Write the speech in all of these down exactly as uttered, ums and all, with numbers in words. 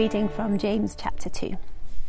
reading from James chapter two.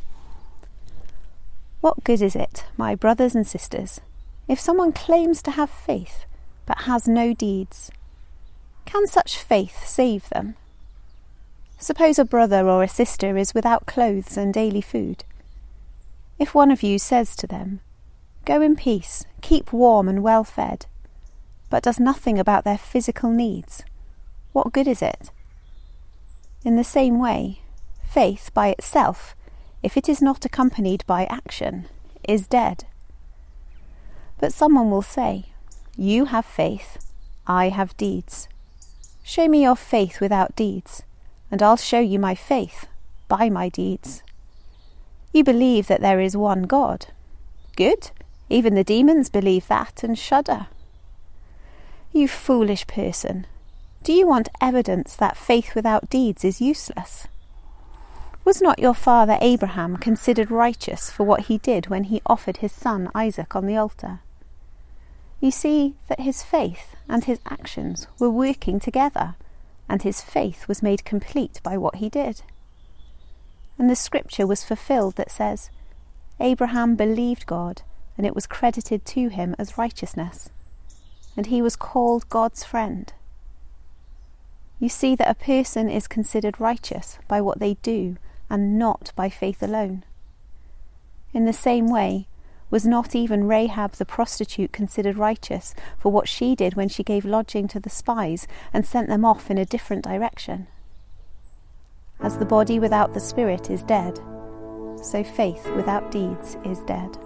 What good is it, my brothers and sisters, if someone claims to have faith but has no deeds? Can such faith save them? Suppose a brother or a sister is without clothes and daily food. If one of you says to them, "Go in peace, keep warm and well fed," but does nothing about their physical needs, what good is it? In the same way, faith by itself, if it is not accompanied by action, is dead. But someone will say, "You have faith, I have deeds. Show me your faith without deeds, and I'll show you my faith by my deeds." You believe that there is one God. Good, even the demons believe that and shudder. You foolish person, do you want evidence that faith without deeds is useless? Was not your father Abraham considered righteous for what he did when he offered his son Isaac on the altar? You see that his faith and his actions were working together, and his faith was made complete by what he did. And the scripture was fulfilled that says, "Abraham believed God, and it was credited to him as righteousness, and he was called God's friend." You see that a person is considered righteous by what they do and not by faith alone. In the same way, was not even Rahab the prostitute considered righteous for what she did when she gave lodging to the spies and sent them off in a different direction? As the body without the spirit is dead, so faith without deeds is dead.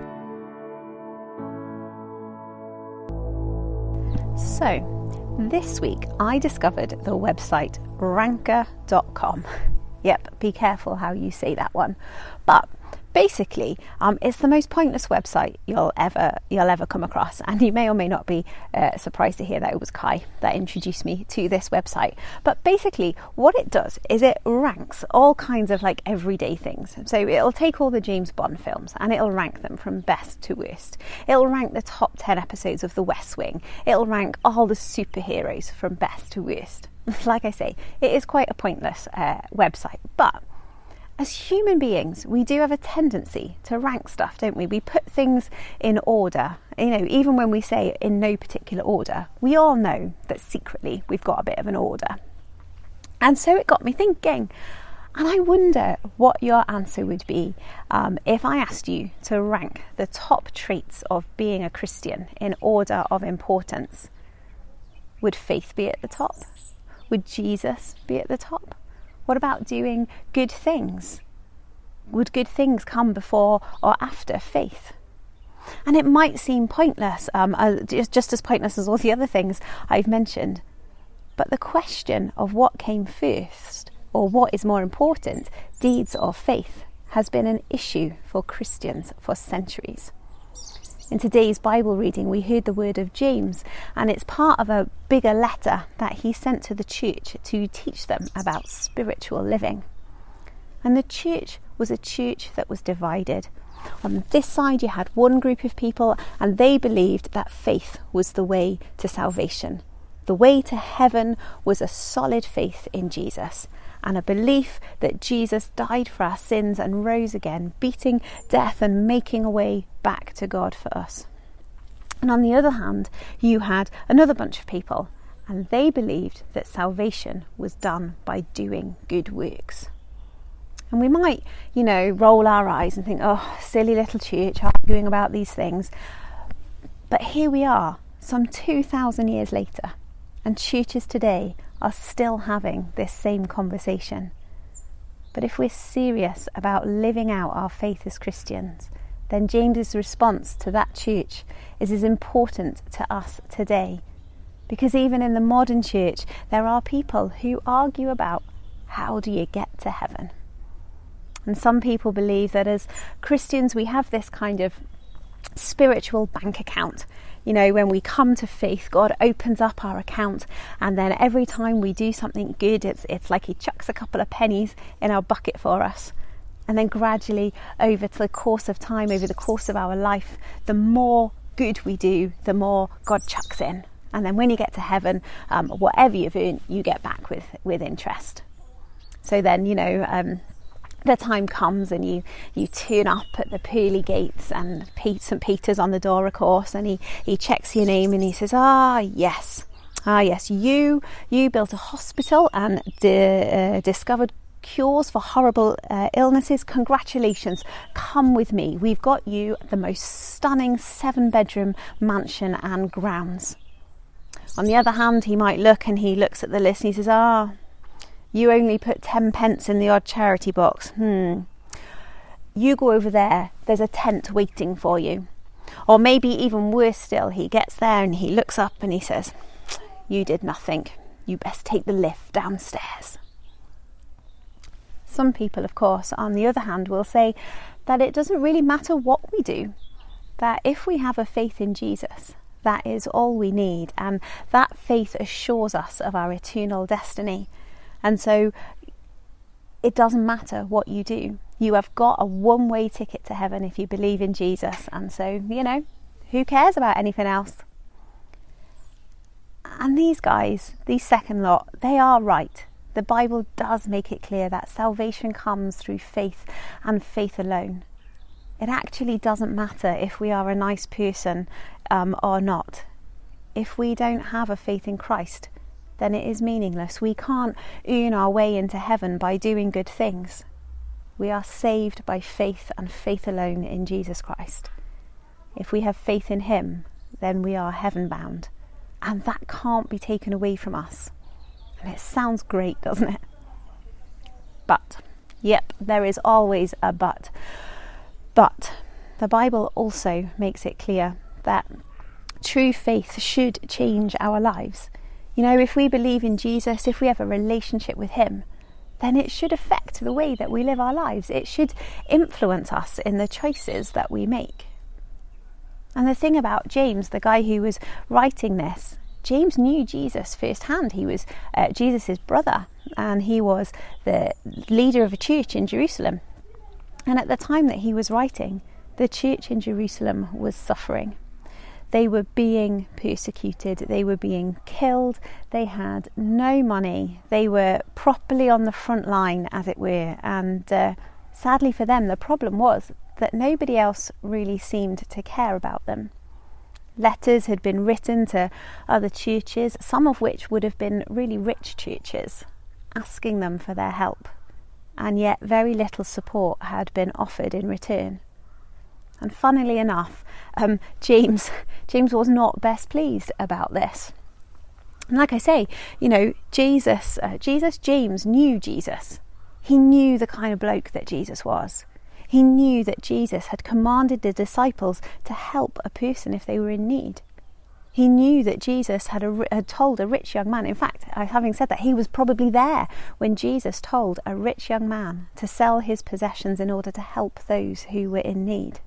So, this week I discovered the website ranker dot com. Yep, be careful how you say that one. But basically, um, it's the most pointless website you'll ever you'll ever come across, and you may or may not be uh, surprised to hear that it was Kai that introduced me to this website. But basically, what it does is it ranks all kinds of like everyday things. So it'll take all the James Bond films and it'll rank them from best to worst. It'll rank the top ten episodes of The West Wing. It'll rank all the superheroes from best to worst. Like I say, it is quite a pointless uh, website, but as human beings, we do have a tendency to rank stuff, don't we? We put things in order. You know, even when we say in no particular order, we all know that secretly we've got a bit of an order. And so it got me thinking, and I wonder what your answer would be um, if I asked you to rank the top traits of being a Christian in order of importance. Would faith be at the top? Would Jesus be at the top? What about doing good things? Would good things come before or after faith? And it might seem pointless, um, uh, just as pointless as all the other things I've mentioned. But the question of what came first, or what is more important, deeds or faith, has been an issue for Christians for centuries. In today's Bible reading, we heard the word of James, and it's part of a bigger letter that he sent to the church to teach them about spiritual living. And the church was a church that was divided. On this side, you had one group of people, and they believed that faith was the way to salvation. The way to heaven was a solid faith in Jesus, and a belief that Jesus died for our sins and rose again, beating death and making a way back to God for us. And on the other hand, you had another bunch of people, and they believed that salvation was done by doing good works. And we might, you know, roll our eyes and think, oh, silly little church arguing about these things. But here we are, some two thousand years later, and churches today are still having this same conversation. But if we're serious about living out our faith as Christians, then James's response to that church is as important to us today. Because even in the modern church, there are people who argue about how do you get to heaven? And some people believe that as Christians we have this kind of spiritual bank account. You know, when we come to faith, God opens up our account, and then every time we do something good, it's it's like he chucks a couple of pennies in our bucket for us. And then gradually, over the course of time, over the course of our life, the more good we do, the more God chucks in. And then when you get to heaven, um, whatever you've earned, you get back with, with interest. So then, you know, um, the time comes and you, you turn up at the pearly gates, and Pete, Saint Peter's on the door, of course, and he, he checks your name and he says, ah, yes, ah, yes, you you built a hospital and di- uh, discovered cures for horrible uh, illnesses. Congratulations, come with me. We've got you the most stunning seven bedroom mansion and grounds. On the other hand, he might look and he looks at the list and he says, ah, you only put ten pence in the odd charity box. Hmm. You go over there, there's a tent waiting for you. Or maybe even worse still, he gets there and he looks up and he says, you did nothing. You best take the lift downstairs. Some people, of course, on the other hand, will say that it doesn't really matter what we do, that if we have a faith in Jesus, that is all we need, and that faith assures us of our eternal destiny. And so it doesn't matter what you do. You have got a one-way ticket to heaven if you believe in Jesus. And so, you know, who cares about anything else? And these guys, these second lot, they are right. The Bible does make it clear that salvation comes through faith and faith alone. It actually doesn't matter if we are a nice person um, or not. If we don't have a faith in Christ, then it is meaningless. We can't earn our way into heaven by doing good things. We are saved by faith and faith alone in Jesus Christ. If we have faith in him, then we are heaven bound. And that can't be taken away from us. And it sounds great, doesn't it? But, yep, there is always a but. But the Bible also makes it clear that true faith should change our lives. You know, if we believe in Jesus, if we have a relationship with him, then it should affect the way that we live our lives. It should influence us in the choices that we make. And the thing about James, the guy who was writing this, James knew Jesus firsthand. He was uh, Jesus' brother, and he was the leader of a church in Jerusalem. And at the time that he was writing, the church in Jerusalem was suffering. They were being persecuted, they were being killed, they had no money, they were properly on the front line, as it were. And uh, sadly for them, the problem was that nobody else really seemed to care about them. Letters had been written to other churches, some of which would have been really rich churches, asking them for their help, and yet very little support had been offered in return. And funnily enough, um, James James was not best pleased about this. And like I say, you know, Jesus, uh, Jesus, James knew Jesus. He knew the kind of bloke that Jesus was. He knew that Jesus had commanded the disciples to help a person if they were in need. He knew that Jesus had, a, had told a rich young man, in fact, having said that, he was probably there when Jesus told a rich young man to sell his possessions in order to help those who were in need.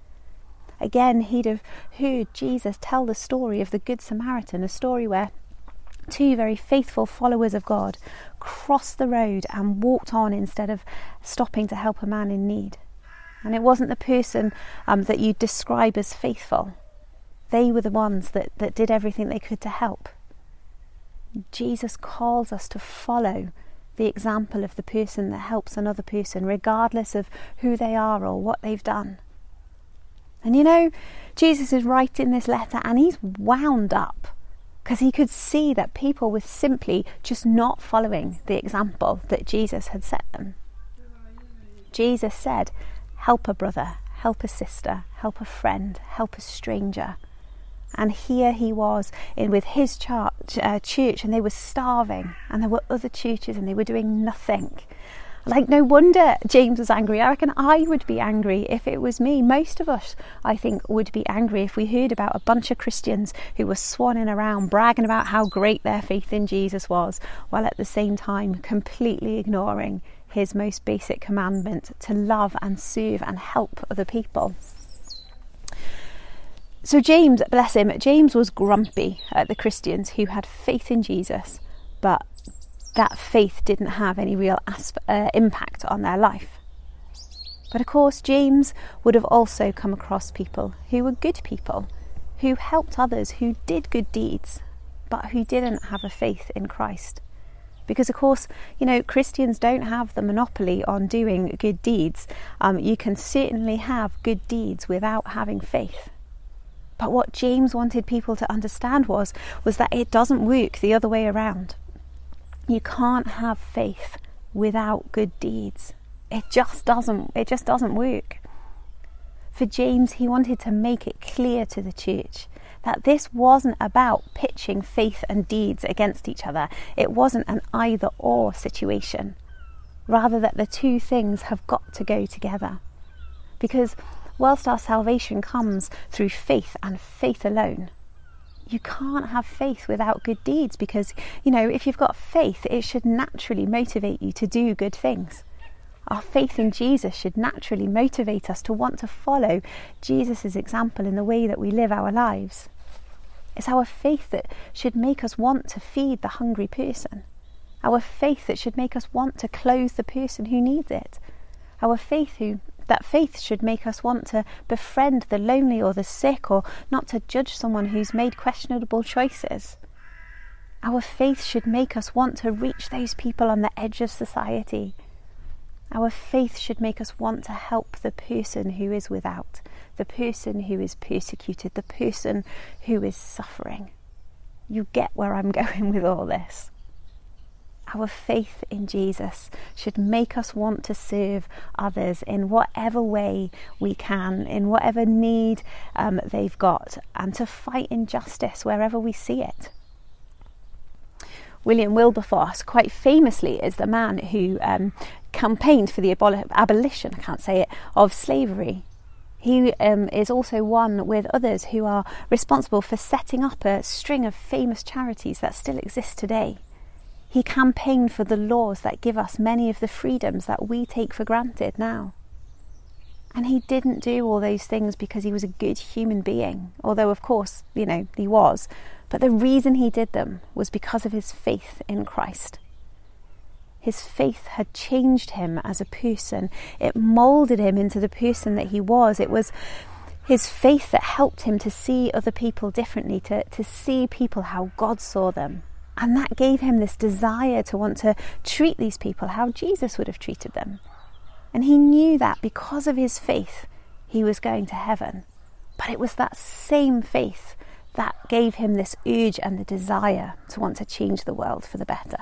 Again, he'd have heard Jesus tell the story of the Good Samaritan, a story where two very faithful followers of God crossed the road and walked on instead of stopping to help a man in need. And it wasn't the person um, that you describe as faithful. They were the ones that, that did everything they could to help. Jesus calls us to follow the example of the person that helps another person, regardless of who they are or what they've done. And you know, Jesus is writing this letter and he's wound up because he could see that people were simply just not following the example that Jesus had set them. Jesus said, help a brother, help a sister, help a friend, help a stranger. And here he was in with his church, uh, church and they were starving, and there were other churches and they were doing nothing. Like, no wonder James was angry. I reckon I would be angry if it was me. Most of us, I think, would be angry if we heard about a bunch of Christians who were swanning around bragging about how great their faith in Jesus was, while at the same time completely ignoring his most basic commandment to love and serve and help other people. So James, bless him, James was grumpy at the Christians who had faith in Jesus, but that faith didn't have any real asp- uh, impact on their life. But of course, James would have also come across people who were good people, who helped others, who did good deeds, but who didn't have a faith in Christ. Because, of course, you know, Christians don't have the monopoly on doing good deeds. Um, you can certainly have good deeds without having faith. But what James wanted people to understand was, was that it doesn't work the other way around. You can't have faith without good deeds. It just doesn't, it just doesn't work. For James, he wanted to make it clear to the church that this wasn't about pitching faith and deeds against each other. It wasn't an either or situation. Rather, that the two things have got to go together. Because whilst our salvation comes through faith and faith alone, you can't have faith without good deeds, because, you know, if you've got faith, it should naturally motivate you to do good things. Our faith in Jesus should naturally motivate us to want to follow Jesus' example in the way that we live our lives. It's our faith that should make us want to feed the hungry person. Our faith that should make us want to clothe the person who needs it. Our faith who that faith should make us want to befriend the lonely or the sick, or not to judge someone who's made questionable choices. Our faith should make us want to reach those people on the edge of society. Our faith should make us want to help the person who is without, the person who is persecuted, the person who is suffering. You get where I'm going with all this. Our faith in Jesus should make us want to serve others in whatever way we can, in whatever need um, they've got, and to fight injustice wherever we see it. William Wilberforce, quite famously, is the man who um, campaigned for the abol- abolition, I can't say it, of slavery. He um, is also one with others who are responsible for setting up a string of famous charities that still exist today. He campaigned for the laws that give us many of the freedoms that we take for granted now. And he didn't do all those things because he was a good human being, although of course, you know, he was. But the reason he did them was because of his faith in Christ. His faith had changed him as a person. It moulded him into the person that he was. It was his faith that helped him to see other people differently, to, to see people how God saw them. And that gave him this desire to want to treat these people how Jesus would have treated them. And he knew that because of his faith, he was going to heaven. But it was that same faith that gave him this urge and the desire to want to change the world for the better.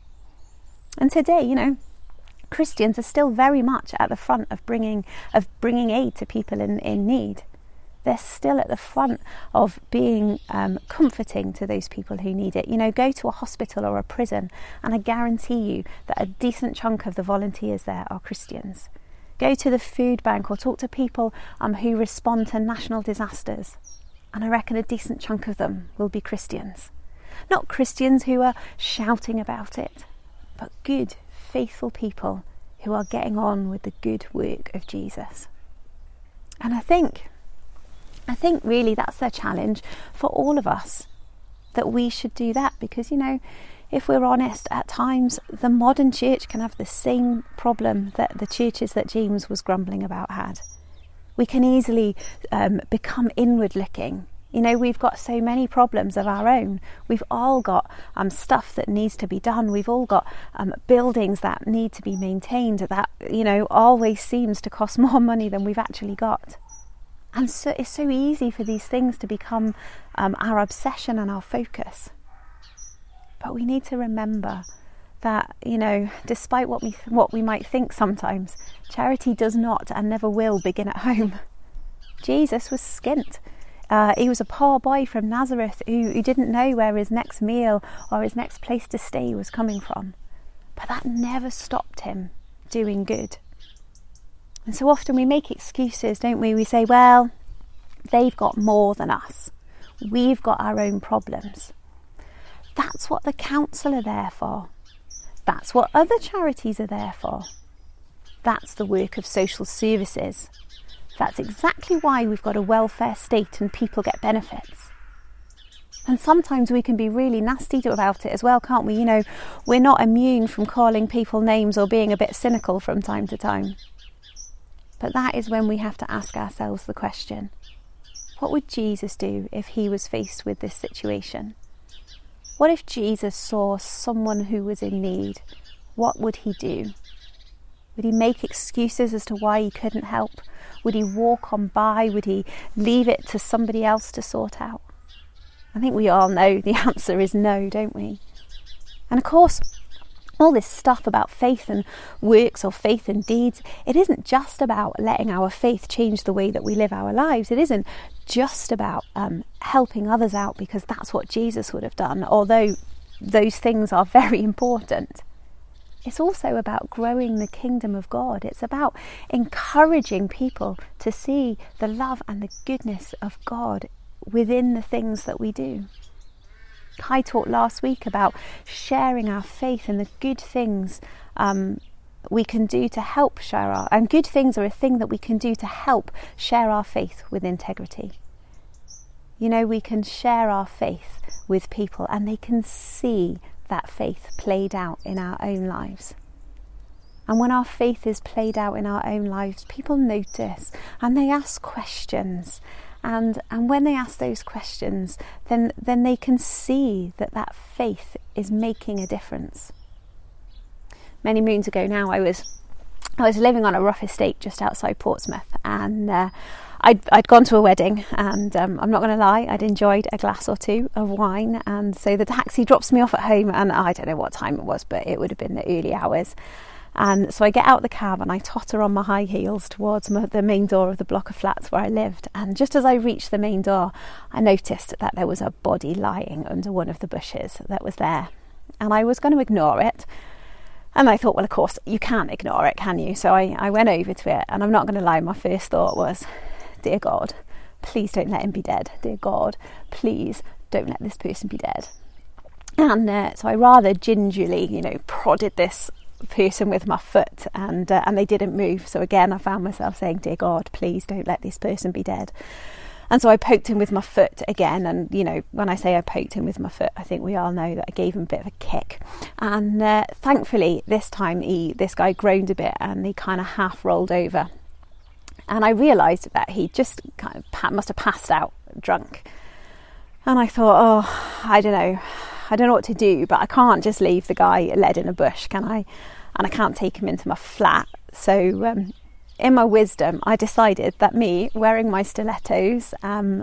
And today, you know, Christians are still very much at the front of bringing of bringing aid to people in, in need. They're still at the front of being um, comforting to those people who need it. You know, go to a hospital or a prison, and I guarantee you that a decent chunk of the volunteers there are Christians. Go to the food bank or talk to people um, who respond to national disasters, and I reckon a decent chunk of them will be Christians. Not Christians who are shouting about it, but good, faithful people who are getting on with the good work of Jesus. And I think, I think really that's the challenge for all of us, that we should do that, because, you know, if we're honest, at times the modern church can have the same problem that the churches that James was grumbling about had. We can easily um, become inward looking. You know, we've got so many problems of our own. We've all got um, stuff that needs to be done. We've all got um, buildings that need to be maintained that, you know, always seems to cost more money than we've actually got. And so it's so easy for these things to become um, our obsession and our focus. But we need to remember that, you know, despite what we what we might think sometimes, charity does not and never will begin at home. Jesus was skint. Uh, he was a poor boy from Nazareth who, who didn't know where his next meal or his next place to stay was coming from. But that never stopped him doing good. And so often we make excuses, don't we? We say, well, they've got more than us. We've got our own problems. That's what the council are there for. That's what other charities are there for. That's the work of social services. That's exactly why we've got a welfare state and people get benefits. And sometimes we can be really nasty about it as well, can't we? You know, we're not immune from calling people names or being a bit cynical from time to time. But that is when we have to ask ourselves the question, what would Jesus do if he was faced with this situation? What if Jesus saw someone who was in need? What would he do? Would he make excuses as to why he couldn't help? Would he walk on by? Would he leave it to somebody else to sort out? I think we all know the answer is no, don't we? And of course, all this stuff about faith and works or faith and deeds, it isn't just about letting our faith change the way that we live our lives. It isn't just about um, helping others out because that's what Jesus would have done, although those things are very important. It's also about growing the kingdom of God. It's about encouraging people to see the love and the goodness of God within the things that we do. Kai talked last week about sharing our faith and the good things um, we can do to help share our... And good things are a thing that we can do to help share our faith with integrity. You know, we can share our faith with people and they can see that faith played out in our own lives. And when our faith is played out in our own lives, people notice and they ask questions. And and when they ask those questions, then then they can see that that faith is making a difference. Many moons ago now, I was I was living on a rough estate just outside Portsmouth, and uh, I'd I'd gone to a wedding, and um, I'm not going to lie, I'd enjoyed a glass or two of wine, and so the taxi drops me off at home, and I don't know what time it was, but it would have been the early hours. And so I get out the cab and I totter on my high heels towards my, the main door of the block of flats where I lived. And just as I reached the main door, I noticed that there was a body lying under one of the bushes that was there. And I was going to ignore it. And I thought, well, of course, you can't ignore it, can you? So I, I went over to it, and I'm not going to lie, my first thought was, dear God, please don't let him be dead. Dear God, please don't let this person be dead. And uh, so I rather gingerly, you know, prodded this person with my foot, and uh, and they didn't move. So again, I found myself saying, dear God, please don't let this person be dead. And so I poked him with my foot again, and you know, when I say I poked him with my foot, I think we all know that I gave him a bit of a kick. And uh, thankfully this time he this guy groaned a bit and he kind of half rolled over, and I realised that he just kind of pa- must have passed out drunk. And I thought, oh, I don't know I don't know what to do, but I can't just leave the guy led in a bush, can I? And I can't take him into my flat. So um, in my wisdom, I decided that me wearing my stilettos, um,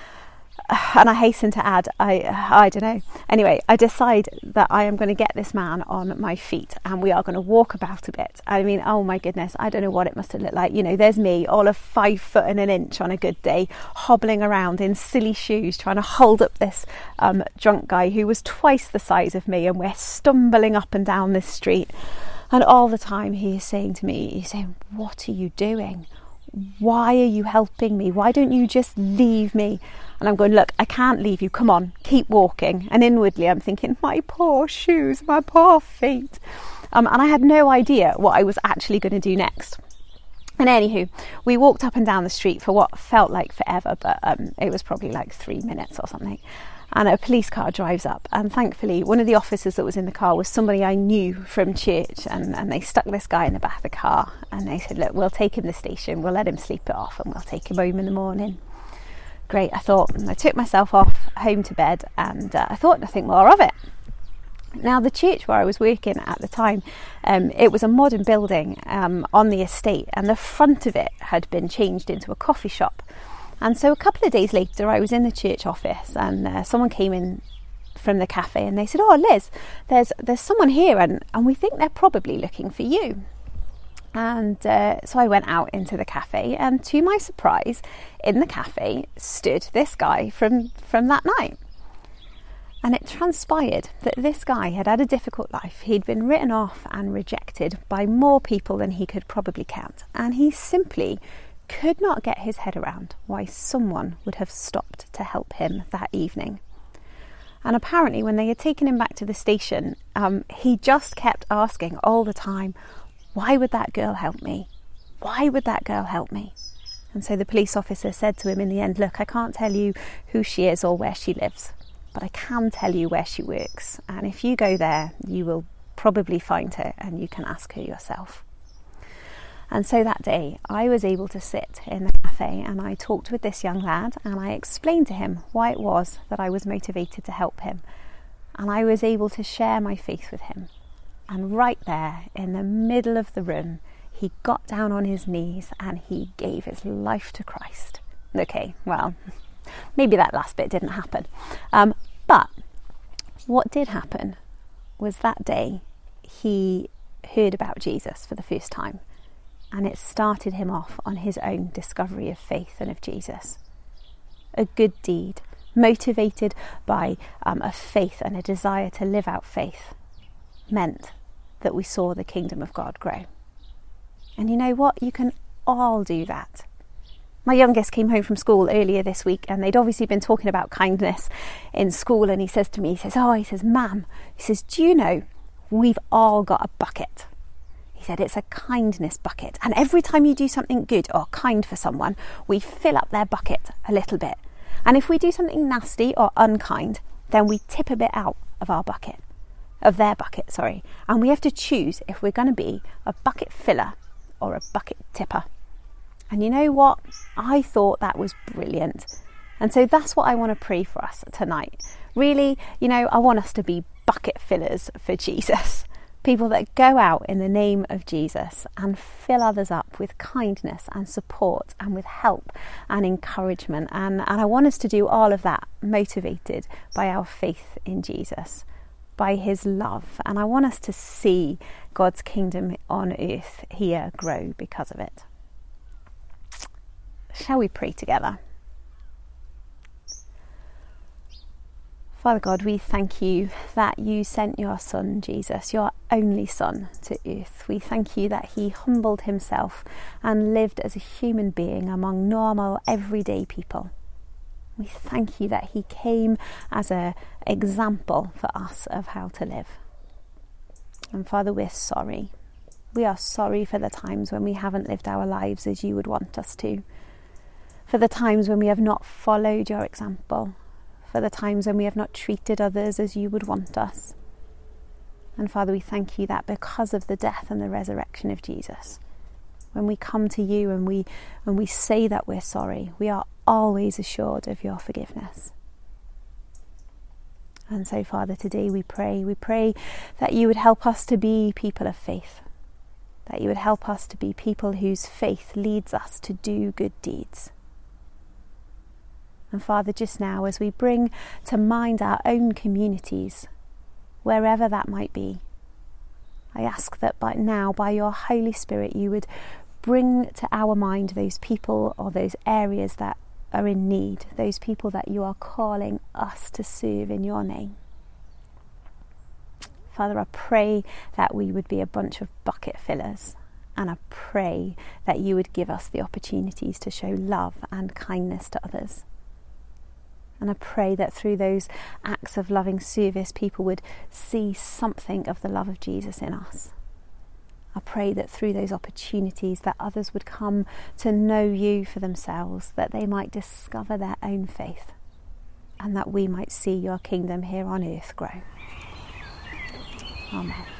and I hasten to add, I I don't know. Anyway, I decide that I am going to get this man on my feet and we are going to walk about a bit. I mean, oh my goodness, I don't know what it must have looked like. You know, there's me, all of five foot and an inch on a good day, hobbling around in silly shoes, trying to hold up this um, drunk guy who was twice the size of me, and we're stumbling up and down this street. And all the time he is saying to me, he's saying, what are you doing? Why are you helping me? Why don't you just leave me? And I'm going, look, I can't leave you. Come on, keep walking. And inwardly I'm thinking, my poor shoes, my poor feet. Um, and I had no idea what I was actually going to do next. And anywho, we walked up and down the street for what felt like forever, but um, it was probably like three minutes or something. And a police car drives up, and thankfully one of the officers that was in the car was somebody I knew from church, and, and they stuck this guy in the back of the car and they said, look, we'll take him to the station, we'll let him sleep it off and we'll take him home in the morning. Great, I thought. I took myself off home to bed, and uh, I thought nothing more of it. Now, the church where I was working at the time, um, it was a modern building um, on the estate, and the front of it had been changed into a coffee shop. And so a couple of days later, I was in the church office, and uh, someone came in from the cafe and they said, oh, Liz, there's there's someone here, and, and we think they're probably looking for you. And uh, so I went out into the cafe, and to my surprise, in the cafe stood this guy from, from that night. And it transpired that this guy had had a difficult life. He'd been written off and rejected by more people than he could probably count. And he simply could not get his head around why someone would have stopped to help him that evening. And apparently when they had taken him back to the station, um, he just kept asking all the time, why would that girl help me? Why would that girl help me? And so the police officer said to him in the end, look, I can't tell you who she is or where she lives, but I can tell you where she works. And if you go there, you will probably find her and you can ask her yourself. And so that day I was able to sit in the cafe and I talked with this young lad, and I explained to him why it was that I was motivated to help him. and I was able to share my faith with him. And right there in the middle of the room, he got down on his knees and he gave his life to Christ. Okay, well, maybe that last bit didn't happen. Um, but what did happen was that day he heard about Jesus for the first time, and it started him off on his own discovery of faith and of Jesus. A good deed, motivated by um, a faith and a desire to live out faith, meant that we saw the kingdom of God grow. And you know what? You can all do that. My youngest came home from school earlier this week, and they'd obviously been talking about kindness in school, and he says to me, he says, oh, he says, Mum, he says, do you know, we've all got a bucket. He said, it's a kindness bucket. And every time you do something good or kind for someone, we fill up their bucket a little bit. And if we do something nasty or unkind, then we tip a bit out of our bucket, of their bucket, sorry. And we have to choose if we're going to be a bucket filler or a bucket tipper. And you know what? I thought that was brilliant. And so that's what I want to pray for us tonight. Really, you know, I want us to be bucket fillers for Jesus. People that go out in the name of Jesus and fill others up with kindness and support and with help and encouragement. And, and I want us to do all of that motivated by our faith in Jesus, by his love. And I want us to see God's kingdom on earth here grow because of it. Shall we pray together? Father God, we thank you that you sent your son, Jesus, your only son, to earth. We thank you that he humbled himself and lived as a human being among normal, everyday people. We thank you that he came as an example for us of how to live. And Father, we're sorry. We are sorry for the times when we haven't lived our lives as you would want us to. For the times when we have not followed your example. For the times when we have not treated others as you would want us. And Father, we thank you that because of the death and the resurrection of Jesus, when we come to you and we, when we say that we're sorry, we are always assured of your forgiveness. And so, Father, today we pray, we pray that you would help us to be people of faith, that you would help us to be people whose faith leads us to do good deeds. And Father, just now, as we bring to mind our own communities, wherever that might be, I ask that by now, by your Holy Spirit, you would bring to our mind those people or those areas that are in need, those people that you are calling us to serve in your name. Father, I pray that we would be a bunch of bucket fillers, and I pray that you would give us the opportunities to show love and kindness to others. And I pray that through those acts of loving service, people would see something of the love of Jesus in us. I pray that through those opportunities that others would come to know you for themselves, that they might discover their own faith, and that we might see your kingdom here on earth grow. Amen.